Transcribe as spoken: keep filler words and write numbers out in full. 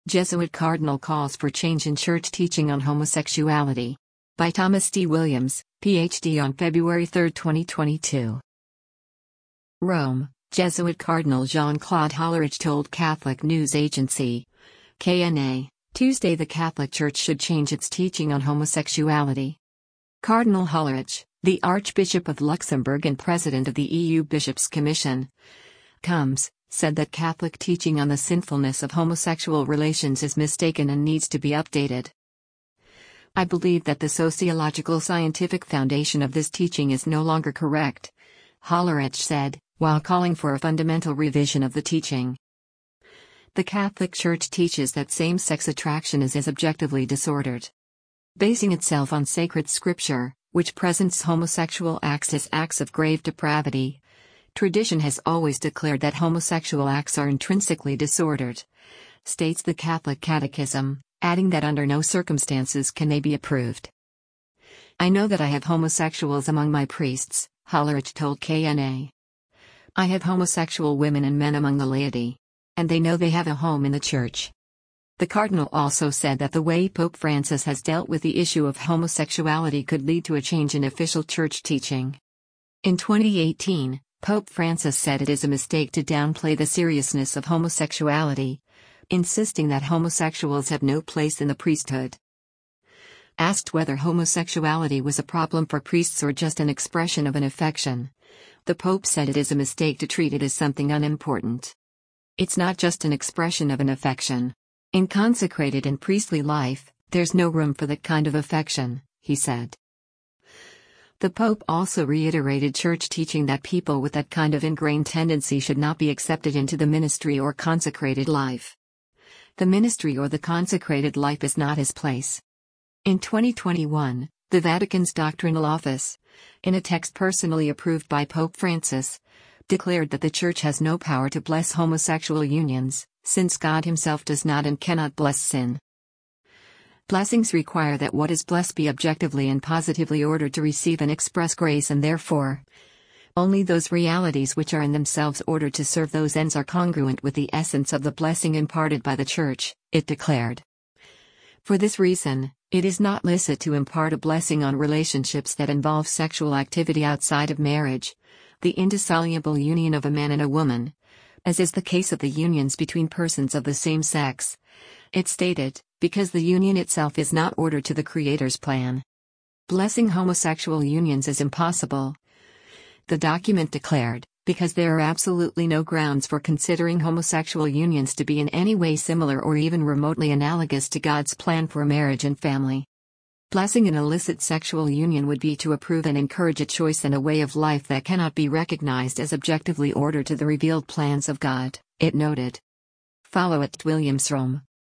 Jesuit Cardinal calls for change in church teaching on homosexuality. By Thomas D. Williams, P H D on February third, twenty twenty-two. Rome, Jesuit Cardinal Jean-Claude Hollerich told Catholic News Agency, K N A, Tuesday the Catholic Church should change its teaching on homosexuality. Cardinal Hollerich, the Archbishop of Luxembourg and President of the E U Bishops' Commission, C O M S, said that Catholic teaching on the sinfulness of homosexual relations is mistaken and needs to be updated. I believe that the sociological scientific foundation of this teaching is no longer correct, Hollerich said, while calling for a fundamental revision of the teaching. The Catholic Church teaches that same-sex attraction is as objectively disordered. Basing itself on sacred scripture, which presents homosexual acts as acts of grave depravity, tradition has always declared that homosexual acts are intrinsically disordered, states the Catholic Catechism, adding that under no circumstances can they be approved. I know that I have homosexuals among my priests, Hollerich told K N A. I have homosexual women and men among the laity. And they know they have a home in the Church. The Cardinal also said that the way Pope Francis has dealt with the issue of homosexuality could lead to a change in official Church teaching. In twenty eighteen, Pope Francis said it is a mistake to downplay the seriousness of homosexuality, insisting that homosexuals have no place in the priesthood. Asked whether homosexuality was a problem for priests or just an expression of an affection, the Pope said it is a mistake to treat it as something unimportant. It's not just an expression of an affection. In consecrated and priestly life, there's no room for that kind of affection, he said. The Pope also reiterated Church teaching that people with that kind of ingrained tendency should not be accepted into the ministry or consecrated life. The ministry or the consecrated life is not his place. In twenty twenty-one, the Vatican's Doctrinal Office, in a text personally approved by Pope Francis, declared that the Church has no power to bless homosexual unions, since God himself does not and cannot bless sin. Blessings require that what is blessed be objectively and positively ordered to receive and express grace, and therefore, only those realities which are in themselves ordered to serve those ends are congruent with the essence of the blessing imparted by the Church, it declared. For this reason, it is not licit to impart a blessing on relationships that involve sexual activity outside of marriage, the indissoluble union of a man and a woman, as is the case of the unions between persons of the same sex. It stated, because the union itself is not ordered to the Creator's plan. Blessing homosexual unions is impossible. The document declared, because there are absolutely no grounds for considering homosexual unions to be in any way similar or even remotely analogous to God's plan for marriage and family. Blessing an illicit sexual union would be to approve and encourage a choice and a way of life that cannot be recognized as objectively ordered to the revealed plans of God, it noted. Follow at Williams Rome.